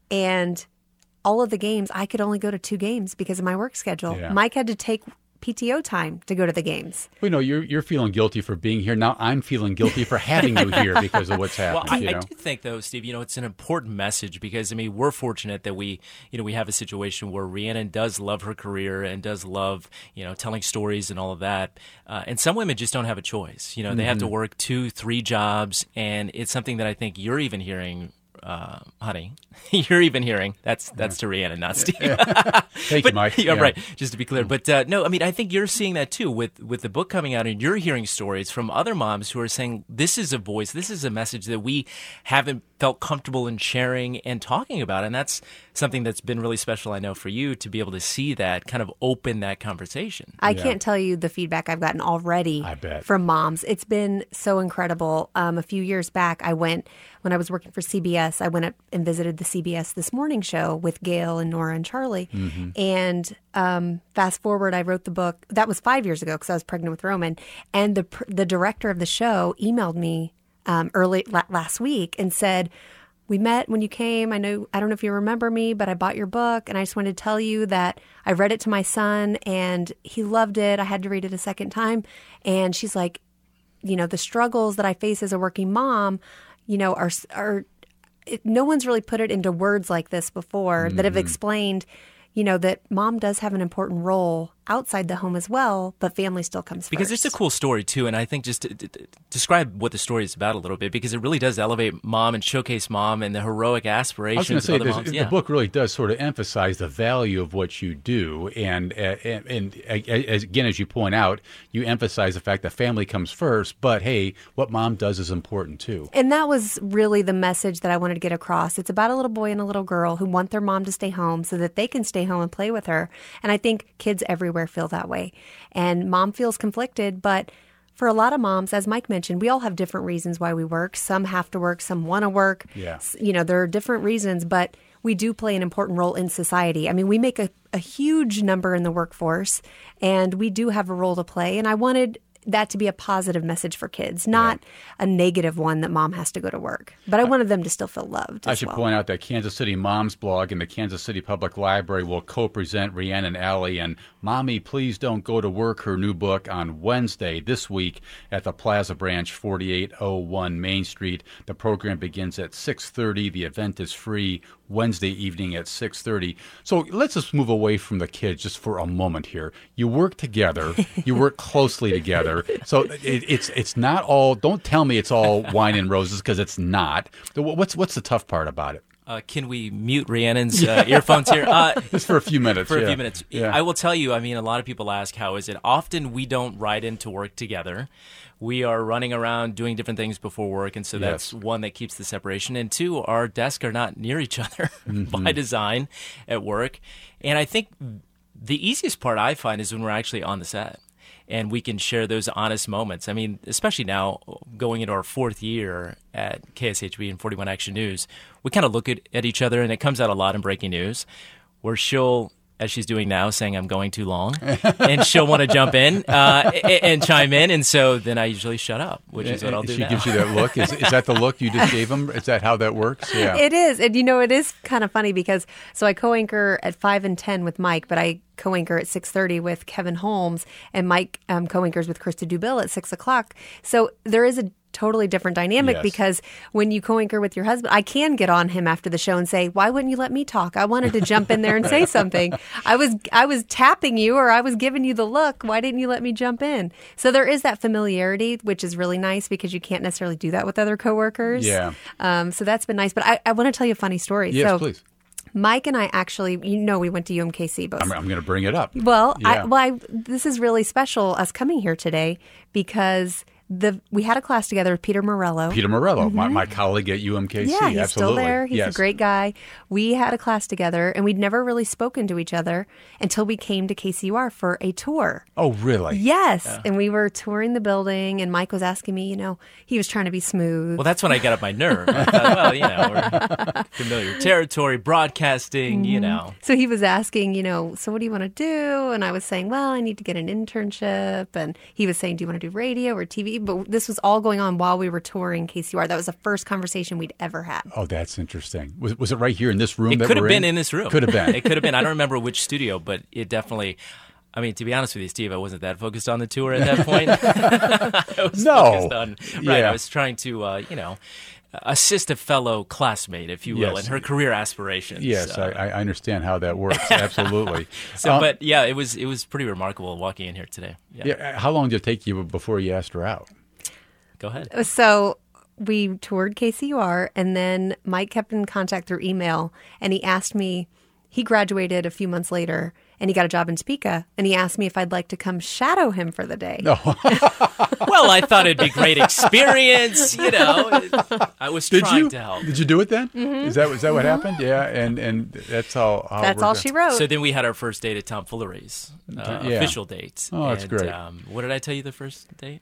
S5: And all of the games, I could only go to two games because of my work schedule.
S1: Yeah.
S5: Mike had to take P T O time to go to the games.
S1: Well, you know, you're you're feeling guilty for being here. Now I'm feeling guilty for having you here because of what's
S6: Well,
S1: happening.
S6: I,
S1: you
S6: I
S1: know?
S6: do think, though, Steve, you know, it's an important message because, I mean, we're fortunate that we, you know, we have a situation where Rhiannon does love her career and does love, you know, telling stories and all of that. Uh, and some women just don't have a choice. You know, they have to work two, three jobs. And it's something that I think you're even hearing. Uh, honey, you're even hearing. That's that's to Rhiannon, not Steve.
S1: Thank
S6: But,
S1: you, Mike.
S6: yeah,
S1: Yeah.
S6: right. Just to be clear, but uh, no, I mean, I think you're seeing that too with with the book coming out, and you're hearing stories from other moms who are saying this is a voice, this is a message that we haven't felt comfortable in sharing and talking about, and that's something that's been really special, I know, for you to be able to see that kind of open that conversation.
S5: I can't tell you the feedback I've gotten already
S1: I bet.
S5: from moms. It's been so incredible. Um, a few years back, I went, when I was working for C B S, I went up and visited the C B S This Morning show with Gail and Nora and Charlie.
S1: Mm-hmm.
S5: And um, fast forward, I wrote the book. That was five years ago because I was pregnant with Roman. And the pr- the director of the show emailed me um, early la- last week and said, we met when you came. I know, I don't know if you remember me, but I bought your book and I just wanted to tell you that I read it to my son and he loved it. I had to read it a second time. And she's like, you know, the struggles that I face as a working mom, you know, are, are it, no one's really put it into words like this before that have explained, you know, that mom does have an important role outside the home as well, but family still comes
S6: Because
S5: first.
S6: it's a cool story, too, and I think just to, to, to describe what the story is about a little bit, because it really does elevate mom and showcase mom and the heroic
S1: I was
S6: aspirations
S1: going to say,
S6: of other
S1: this,
S6: moms.
S1: the
S6: Yeah.
S1: book really does sort of emphasize the value of what you do. And, uh, and, and as, again, as you point out, you emphasize the fact that family comes first, but hey, what mom does is important too.
S5: And that was really the message that I wanted to get across. It's about a little boy and a little girl who want their mom to stay home so that they can stay home and play with her. And I think kids everywhere feel that way. And mom feels conflicted, but for a lot of moms, as Mike mentioned, we all have different reasons why we work. Some have to work, some want to work.
S1: Yeah.
S5: S- You know, there are different reasons, but we do play an important role in society. I mean, we make a, a huge number in the workforce, and we do have a role to play. And I wanted that to be a positive message for kids, not a negative one that mom has to go to work. But I wanted them to still feel loved
S1: I
S5: as
S1: should
S5: well.
S1: point out that Kansas City Moms blog and the Kansas City Public Library will co-present Rhiannon Alley and Mommy, Please Don't Go to Work, her new book, on Wednesday this week at the Plaza Branch, forty-eight oh one Main Street. The program begins at six thirty. The event is free Wednesday evening at six thirty. So let's just move away from the kids just for a moment here. You work together. You work closely together. So it, it's it's not all, don't tell me it's all wine and roses, because it's not. So what's, what's the tough part about it?
S6: Uh, can we mute Rhiannon's uh, earphones here? Uh,
S1: Just for a few minutes.
S6: for
S1: yeah.
S6: a few minutes.
S1: Yeah.
S6: I will tell you, I mean, a lot of people ask, how is it? Often we don't ride into work together. We are running around doing different things before work, and so that's
S1: Yes.
S6: one that keeps the separation. And two, our desks are not near each other
S1: Mm-hmm.
S6: by design at work. And I think the easiest part I find is when we're actually on the set and we can share those honest moments. I mean, especially now going into our fourth year at K S H B and forty-one Action News, we kind of look at, at each other, and it comes out a lot in breaking news where she'll, as she's doing now, saying I'm going too long, and she'll want to jump in uh, and, and chime in, and so then I usually shut up, which is what I'll do
S1: She
S6: now.
S1: gives you that look. Is, is that the look you just gave him? Is that how that works? Yeah.
S5: It is. And, you know, it is kind of funny because, so I co-anchor at five and ten with Mike, but I co-anchor at six thirty with Kevin Holmes, and Mike um, co-anchors with Krista Dubill at six o'clock. So there is a totally different dynamic
S1: Yes.
S5: because when you co-anchor with your husband, I can get on him after the show and say, why wouldn't you let me talk? I wanted to jump in there and say something. I was I was tapping you, or I was giving you the look. Why didn't you let me jump in? So there is that familiarity, which is really nice because you can't necessarily do that with other coworkers.
S1: Yeah.
S5: Um, so that's been nice. But I, I want to tell you a funny story.
S1: Yes,
S5: so,
S1: please.
S5: Mike and I actually, you know, we went to U M K C both.
S1: I'm, I'm going to bring it up.
S5: Well,
S1: Yeah.
S5: I, well I, this is really special, us coming here today, because the we had a class together with Peter Morello.
S1: Peter Morello, my, my colleague at U M K C.
S5: Yeah, he's
S1: Absolutely.
S5: still there. He's
S1: yes.
S5: a great guy. We had a class together, and we'd never really spoken to each other until we came to K C U R for a tour.
S1: Oh, really?
S5: Yes, and we were touring the building, and Mike was asking me, you know, he was trying to be smooth.
S6: Well, that's when I got up my nerve. I thought, well, you know, we're familiar territory, broadcasting, you know.
S5: So he was asking, you know, so what do you want to do? And I was saying, well, I need to get an internship. And he was saying, do you want to do radio or T V? But this was all going on while we were touring K C U R. That was the first conversation we'd ever had.
S1: Oh, that's interesting. Was was it right here in this room?
S6: It
S1: that
S6: could have
S1: we're
S6: been
S1: in?
S6: in this room.
S1: Could have been.
S6: It could have been. I don't remember which studio, but it definitely. I mean, to be honest with you, Steve, I wasn't that focused on the tour at that point. I was
S1: No.
S6: focused on right.
S1: Yeah.
S6: I was trying to, uh, you know, assist a fellow classmate, if you will,
S1: Yes.
S6: in her career aspirations.
S1: Yes,
S6: Uh,
S1: I, I understand how that works. Absolutely.
S6: so,
S1: Um,
S6: but yeah, it was it was pretty remarkable walking in here today. Yeah,
S1: yeah, how long did it take you before you asked her out?
S6: go ahead.
S5: So we toured K C U R, and then Mike kept in contact through email, and he asked me, he graduated a few months later, and he got a job in Topeka, and he asked me if I'd like to come shadow him for the day.
S1: No.
S6: Well, I thought it'd be a great experience. You know, I was
S1: Did
S6: trying
S1: you?
S6: to help.
S1: Did you do it then? Is that is that what happened? Yeah, and and that's how. how
S5: That's
S1: we're
S5: all
S1: go-
S5: she wrote.
S6: So then we had our first date at Tom Fullery's uh,
S1: Yeah.
S6: official date.
S1: Oh, that's
S6: and,
S1: great.
S6: Um, what did I tell you the first date?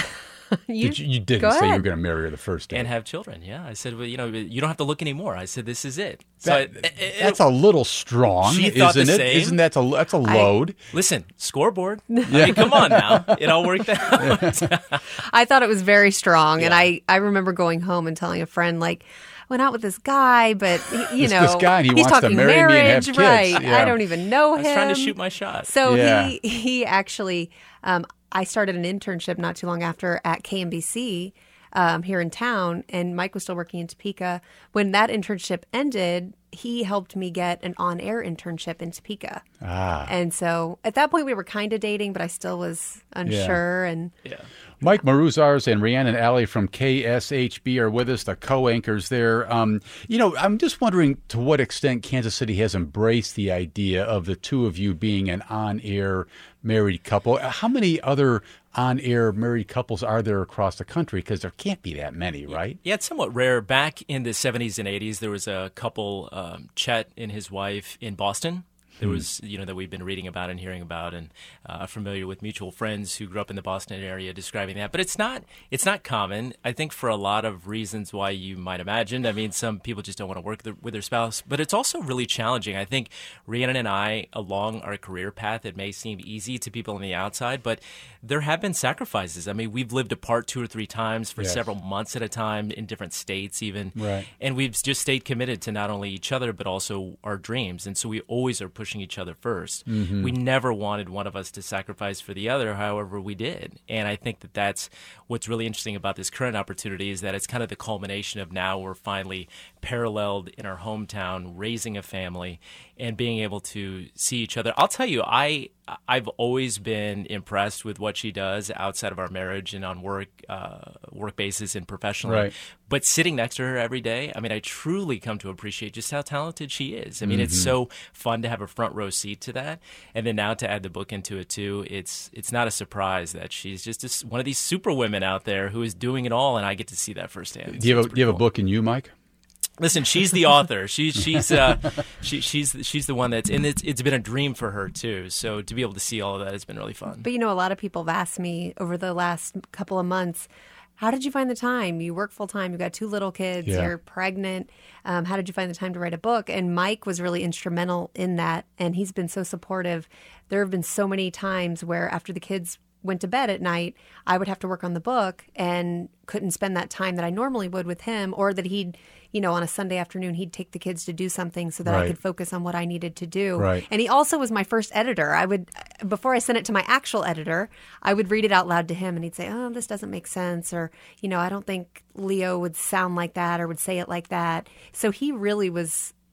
S5: you,
S1: Did you, you didn't
S5: go
S1: say you were
S5: ahead.
S1: going to marry her the first day.
S6: And have children. Yeah, I said, well, you know, you don't have to look anymore. I said, this is it. So
S1: That-
S6: it- it-
S1: that's a little strong,
S6: She thought
S1: isn't
S6: the
S1: it?
S6: same.
S1: Isn't that a that's a load?
S6: listen, scoreboard. I mean, come on now. It all worked out.
S5: I thought it was very strong, and
S6: Yeah.
S5: I, I remember going home and telling a friend, like, went out with this guy, but, he- you
S1: This-
S5: know,
S1: this guy, and he
S5: he's
S1: wants to
S5: talking
S1: marry me and have
S5: marriage,
S1: kids.
S5: right?
S1: Yeah.
S5: I don't even know
S6: I
S5: him.
S6: was trying to shoot my shot.
S5: So
S1: Yeah.
S5: he he actually, um, I started an internship not too long after at K M B C um, here in town, and Mike was still working in Topeka. When that internship ended, he helped me get an on-air internship in Topeka.
S1: Ah.
S5: And so at that point, we were kind of dating, but I still was unsure. And
S6: Yeah.
S1: Mike Maruzars and Rhiannon Alley from K S H B are with us, the co-anchors there. Um, you know, I'm just wondering to what extent Kansas City has embraced the idea of the two of you being an on-air married couple. How many other on-air married couples are there across the country? Because there can't be that many, right?
S6: Yeah, it's somewhat rare. Back in the seventies and eighties, there was a couple, um, Chet and his wife in Boston. There was, you know, that we've been reading about and hearing about, and uh, familiar with mutual friends who grew up in the Boston area describing that. But it's not, it's not common. I think for a lot of reasons why you might imagine. I mean, some people just don't want to work with their, with their spouse, but it's also really challenging. I think Rhiannon and I, along our career path, it may seem easy to people on the outside, but there have been sacrifices. I mean, we've lived apart two or three times for
S1: Yes.
S6: several months at a time in different states, even,
S1: Right.
S6: and we've just stayed committed to not only each other but also our dreams. And so we always are pushing each other first.
S1: Mm-hmm.
S6: We never wanted one of us to sacrifice for the other, however we did. And I think that that's what's really interesting about this current opportunity is that it's kind of the culmination of now we're finally paralleled in our hometown, raising a family and being able to see each other. I'll tell you, I I've always been impressed with what she does outside of our marriage and on work uh, work basis and professionally.
S1: Right.
S6: But sitting next to her every day, I mean, I truly come to appreciate just how talented she is. I mean, it's so fun to have a front row seat to that, and then now to add the book into it too. It's it's not a surprise that she's just this, one of these super women out there who is doing it all, and I get to see that firsthand.
S1: Do you
S6: So
S1: have a,
S6: it's
S1: do you have a
S6: pretty cool.
S1: book in you, Mike?
S6: Listen, she's the author. She's she's uh, she, she's she's the one that's and it's it's been a dream for her too. So to be able to see all of that has been really fun.
S5: But you know, a lot of people have asked me over the last couple of months, how did you find the time? You work full time. You've got two little kids.
S1: Yeah.
S5: You're pregnant. Um, how did you find the time to write a book? And Mike was really instrumental in that. And he's been so supportive. There have been so many times where after the kids went to bed at night, I would have to work on the book and couldn't spend that time that I normally would with him, or that he'd, you know, on a Sunday afternoon, he'd take the kids to do something so that
S1: Right.
S5: I could focus on what I needed to do.
S1: Right.
S5: And he also was my first editor. I would, before I sent it to my actual editor, I would read it out loud to him and he'd say, oh, this doesn't make sense. Or, you know, I don't think Leo would sound like that or would say it like that. So he really was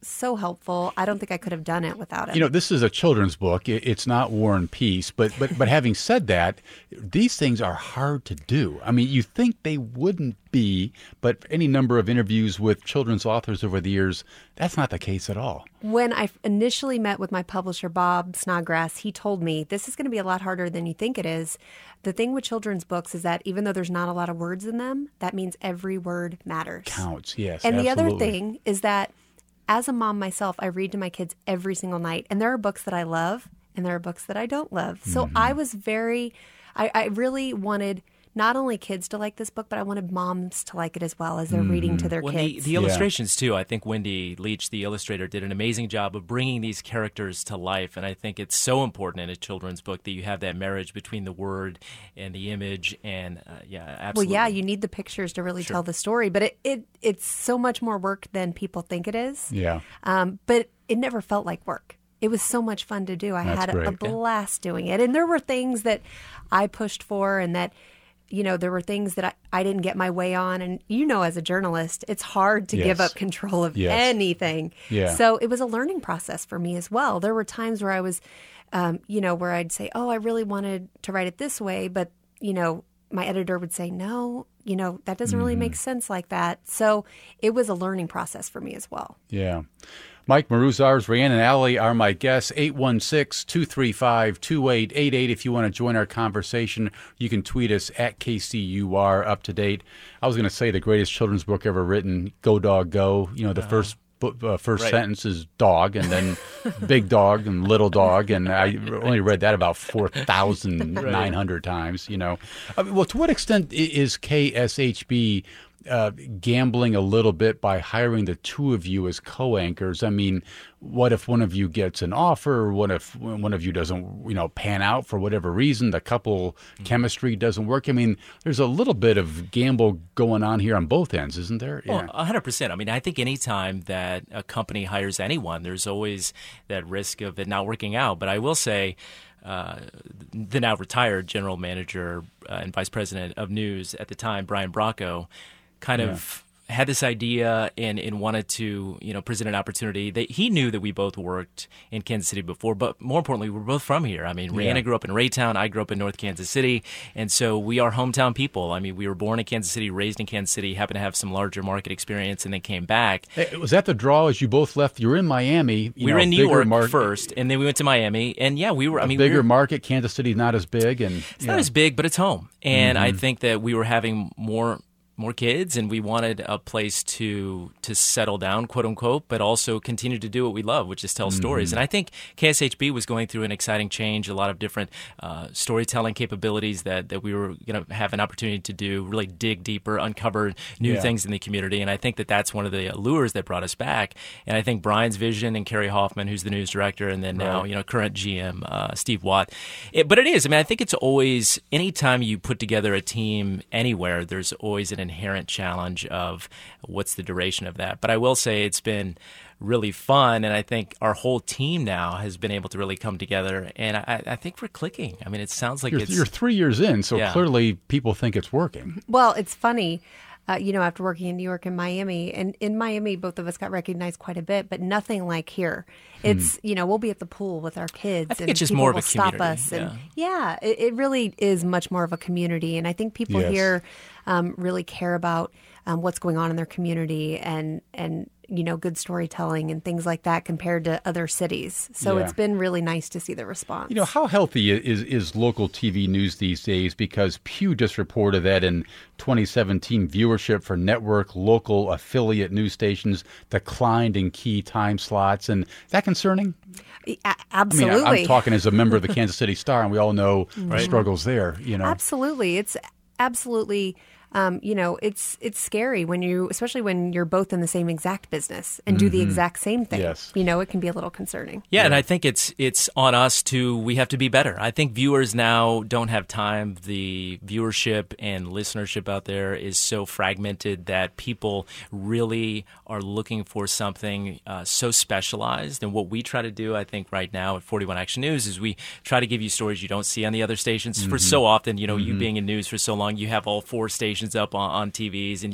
S5: so helpful. I don't think I could have done it without him.
S1: You know, this is a children's book. It- It's not War and Peace. But, but, but having said that, these things are hard to do. I mean, you think they wouldn't be, but any number of interviews with children's authors over the years, that's not the case at all.
S5: When I initially met with my publisher, Bob Snodgrass, he told me this is going to be a lot harder than you think it is. The thing with children's books is that even though there's not a lot of words in them, that means every word matters.
S1: Counts, yes.
S5: And the other
S1: absolutely.
S5: thing is that as a mom myself, I read to my kids every single night. And there are books that I love and there are books that I don't love. So
S1: Mm-hmm.
S5: I was very, I, I really wanted not only kids to like this book, but I wanted moms to like it as well as they're reading to their
S6: Well, the,
S5: kids.
S6: the illustrations, too. I think Wendy Leach, the illustrator, did an amazing job of bringing these characters to life. And I think it's so important in a children's book that you have that marriage between the word and the image. And, uh, yeah, absolutely.
S5: Well, yeah, you need the pictures to really tell the story, but it, it it's so much more work than people think it is.
S1: Yeah.
S5: Um, but it never felt like work. It was so much fun to do. I
S1: That's
S5: had a,
S1: great.
S5: a blast doing it. And there were things that I pushed for and that, you know, there were things that I, I didn't get my way on. And, you know, as a journalist, it's hard to give
S1: Yes.
S5: up control of
S1: Yes.
S5: anything.
S1: Yeah.
S5: So it was a learning process for me as well. There were times where I was, um, you know, where I'd say, oh, I really wanted to write it this way. But, you know, my editor would say, no, you know, that doesn't really make sense like that. So it was a learning process for me as well.
S1: Yeah. Mike Maruzars, Rhiannon Alley are my guests. eight one six, two three five, two eight eight eight. If you want to join our conversation, you can tweet us at K C U R up to date. I was going to say the greatest children's book ever written, Go Dog Go. You know, the first book, uh, first
S6: Right.
S1: sentence is dog, and then big dog and little dog, and I only read that about four thousand nine hundred times. You know, I mean, well, to what extent i- is K S H B uh, gambling a little bit by hiring the two of you as co-anchors? I mean, what if one of you gets an offer? What if one of you doesn't, you know, pan out for whatever reason? The couple chemistry doesn't work. I mean, there's a little bit of gamble going on here on both ends, isn't there?
S6: Well, one hundred percent. I mean, I think any time that a company hires anyone, there's always that risk of it not working out. But I will say, uh, the now retired general manager uh, and vice president of news at the time, Brian Bracco, kind of had this idea and, and wanted to, you know, present an opportunity. That he knew that we both worked in Kansas City before, but more importantly, we're both from here. I mean, Rhiannon grew up in Raytown. I grew up in North Kansas City. And so we are hometown people. I mean, we were born in Kansas City, raised in Kansas City, happened to have some larger market experience, and then came back.
S1: Hey, was that the draw as you both left? You were in Miami. You
S6: we
S1: know,
S6: were in New
S1: bigger
S6: York
S1: market,
S6: first, and then we went to Miami. And yeah, we were, I mean, we
S1: bigger
S6: were,
S1: market. Kansas City's not as big. and
S6: it's not as big, but it's home. And I think that we were having more more kids, and we wanted a place to to settle down, quote unquote, but also continue to do what we love, which is tell stories. And I think K S H B was going through an exciting change, a lot of different uh, storytelling capabilities that, that we were going to have an opportunity to do, really dig deeper, uncover new
S1: Yeah.
S6: things in the community. And I think that that's one of the allures that brought us back. And I think Brian's vision and Carrie Hoffman, who's the news director, and then now, you know, current G M, uh, Steve Watt. It, but it is, I mean, I think it's always, anytime you put together a team anywhere, there's always an inherent challenge of what's the duration of that. But I will say it's been really fun, and I think our whole team now has been able to really come together, and I, I think we're clicking. I mean, it sounds like
S1: You're,
S6: it's
S1: you're three years in, so
S6: Yeah.
S1: clearly people think it's working.
S5: Well, it's funny, uh, you know, after working in New York and Miami, and in Miami, both of us got recognized quite a bit, but nothing like here. It's, you know, we'll be at the pool with our kids.
S6: I think
S5: and
S6: it's just
S5: people
S6: more of
S5: will
S6: a
S5: stop
S6: community,
S5: us. And yeah, it, it really is much more of a community. And I think people
S1: Yes.
S5: here um, really care about um, what's going on in their community and, and, you know, good storytelling and things like that compared to other cities. So
S1: Yeah.
S5: it's been really nice to see the response.
S1: You know, how healthy is, is local T V news these days? Because Pew just reported that in twenty seventeen, viewership for network local affiliate news stations declined in key time slots. And is that concerning?
S5: A-
S1: I mean,
S5: absolutely.
S1: I, I'm talking as a member of the Kansas City Star, and we all know the struggles there, you know.
S5: Absolutely. It's absolutely, um, you know, it's it's scary when you, especially when you're both in the same exact business and do the exact same thing.
S1: Yes.
S5: You know, it can be a little concerning.
S6: Yeah, and I think it's it's on us to, we have to be better. I think viewers now don't have time. The viewership and listenership out there is so fragmented that people really are looking for something uh, so specialized. And what we try to do, I think, right now at forty-one Action News is we try to give you stories you don't see on the other stations. For so often, you know, you being in news for so long, you have all four stations up on, on T Vs, and you,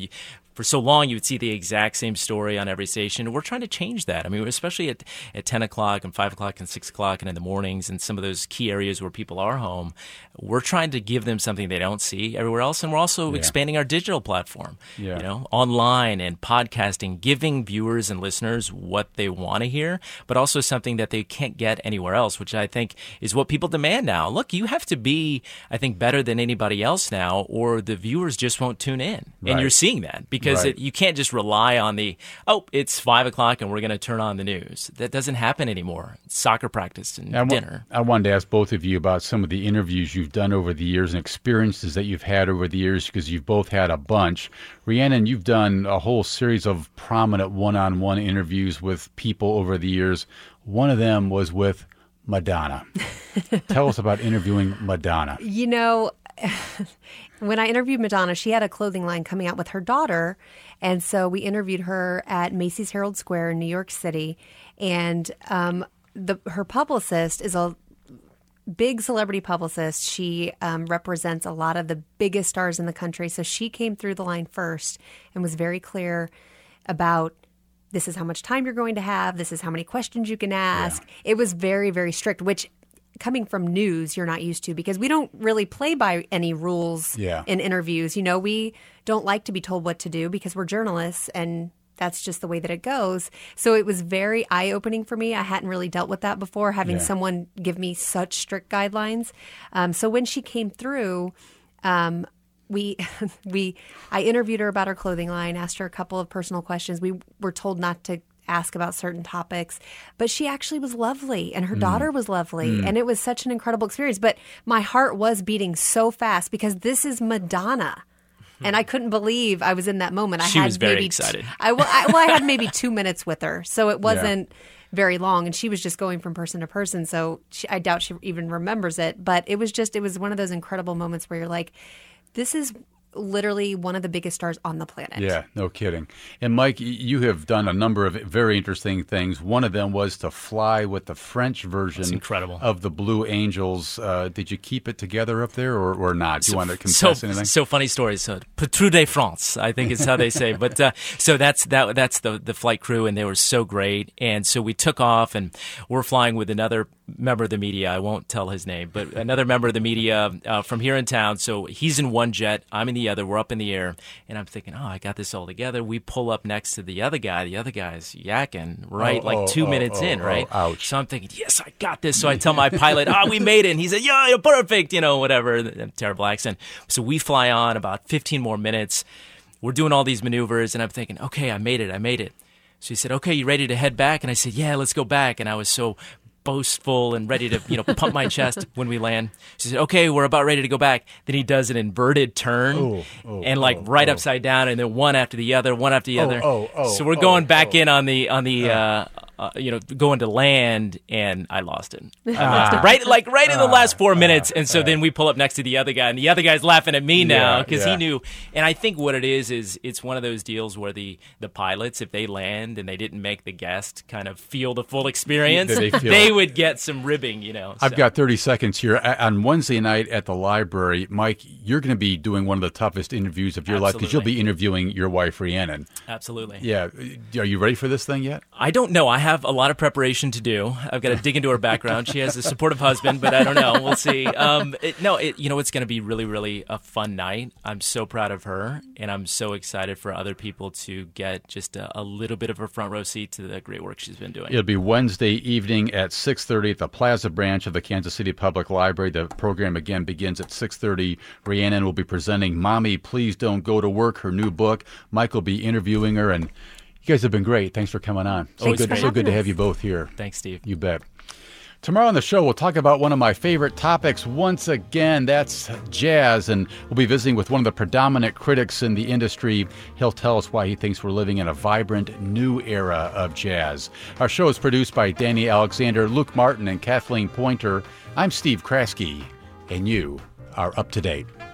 S6: for so long, you would see the exact same story on every station. We're trying to change that. I mean, especially at, at ten o'clock and five o'clock and six o'clock and in the mornings and some of those key areas where people are home, we're trying to give them something they don't see everywhere else. And we're also yeah. expanding our digital platform, yeah. you know, online and podcasting, giving viewers and listeners what they want to hear, but also something that they can't get anywhere else, which I think is what people demand now. Look, you have to be, I think, better than anybody else now, or the viewers just won't tune in. Right. And you're seeing that because Because right. you can't just rely on the, oh, it's five o'clock and we're going to turn on the news. That doesn't happen anymore. It's soccer practice and
S1: I
S6: dinner.
S1: I wanted to ask both of you about some of the interviews you've done over the years and experiences that you've had over the years, because you've both had a bunch. Rhiannon, you've done a whole series of prominent one-on-one interviews with people over the years. One of them was with Madonna. Tell us about interviewing Madonna.
S5: You know, when I interviewed Madonna, she had a clothing line coming out with her daughter. And so we interviewed her at Macy's Herald Square in New York City. And um, the her publicist is a big celebrity publicist. She um, represents a lot of the biggest stars in the country. So she came through the line first and was very clear about, this is how much time you're going to have. This is how many questions you can ask. Yeah. It was very, very strict, which coming from news, you're not used to, because we don't really play by any rules yeah. in interviews. You know, we don't like to be told what to do because we're journalists, and that's just the way that it goes. So it was very eye-opening for me. I hadn't really dealt with that before, having yeah. someone give me such strict guidelines. Um, so when she came through, um, we we I interviewed her about her clothing line, asked her a couple of personal questions. We were told not to ask about certain topics, but she actually was lovely, and her mm. daughter was lovely, mm. and it was such an incredible experience. But my heart was beating so fast because this is Madonna, and I couldn't believe I was in that moment. I
S6: she
S5: had
S6: was very
S5: maybe
S6: excited.
S5: T- I, well, I, well, I had maybe two minutes with her, so it wasn't yeah. very long, and she was just going from person to person, so she, I doubt she even remembers it. But it was just, it was one of those incredible moments where you're like, this is literally one of the biggest stars on the planet.
S1: Yeah, no kidding. And Mike, you have done a number of very interesting things. One of them was to fly with the French version
S6: That's incredible.
S1: of the Blue Angels. Uh, did you keep it together up there or, or not? Do you
S6: so,
S1: want to confess
S6: so,
S1: anything?
S6: So funny stories. So, Patrouille de France, I think is how they say. But uh, so that's that. That's the the flight crew, and they were so great. And so we took off, and we're flying with another member of the media. I won't tell his name, but another member of the media uh, from here in town. So he's in one jet, I'm in the other. We're up in the air, and I'm thinking, oh, I got this all together. We pull up next to the other guy. The other guy's yakking, right?
S1: Oh,
S6: like
S1: oh,
S6: two
S1: oh,
S6: minutes
S1: oh,
S6: in, right?
S1: Oh, ouch.
S6: So I'm thinking, yes, I got this. So I tell my pilot, oh, we made it. And he said, yeah, you're perfect, you know, whatever. Terrible accent. So we fly on about fifteen more minutes. We're doing all these maneuvers, and I'm thinking, okay, I made it. I made it. So he said, okay, you ready to head back? And I said, yeah, let's go back. And I was so boastful and ready to, you know, pump my chest when we land. She said, okay, we're about ready to go back. Then he does an inverted turn
S1: oh, oh,
S6: and like
S1: oh,
S6: right
S1: oh.
S6: upside down, and then one after the other, one after the
S1: oh,
S6: other.
S1: Oh, oh,
S6: so we're
S1: oh,
S6: going back
S1: oh.
S6: in on the, on the, uh, uh, you know, going to land, and I lost it. I lost it. Right, like right in the last four minutes. And so then we pull up next to the other guy, and the other guy's laughing at me now because yeah, yeah. he knew. And I think what it is, is it's one of those deals where the, the pilots, if they land and they didn't make the guest kind of feel the full experience,
S1: they,
S6: they would get some ribbing, you know. So.
S1: I've got thirty seconds here. On Wednesday night at the library, Mike, you're going to be doing one of the toughest interviews of your
S6: Absolutely.
S1: life because you'll be interviewing your wife, Rhiannon.
S6: Absolutely.
S1: Yeah. Are you ready for this thing yet?
S6: I don't know. I have a lot of preparation to do. I've got to dig into her background. She has a supportive husband, but I don't know. We'll see. Um, it, no, it, you know, it's going to be really, really a fun night. I'm so proud of her, and I'm so excited for other people to get just a, a little bit of a front row seat to the great work she's been doing.
S1: It'll be Wednesday evening at six thirty at the Plaza branch of the Kansas City Public Library. The program, again, begins at six thirty. Rhiannon will be presenting Mommy, Please Don't Go to Work, her new book. Mike will be interviewing her, and you guys have been great. Thanks for coming on. So good, so good to have you both here.
S6: Thanks, Steve.
S1: You bet. Tomorrow on the show, we'll talk about one of my favorite topics once again. That's jazz, and we'll be visiting with one of the predominant critics in the industry. He'll tell us why he thinks we're living in a vibrant new era of jazz. Our show is produced by Danny Alexander, Luke Martin, and Kathleen Pointer. I'm Steve Kraske, and you are up to date.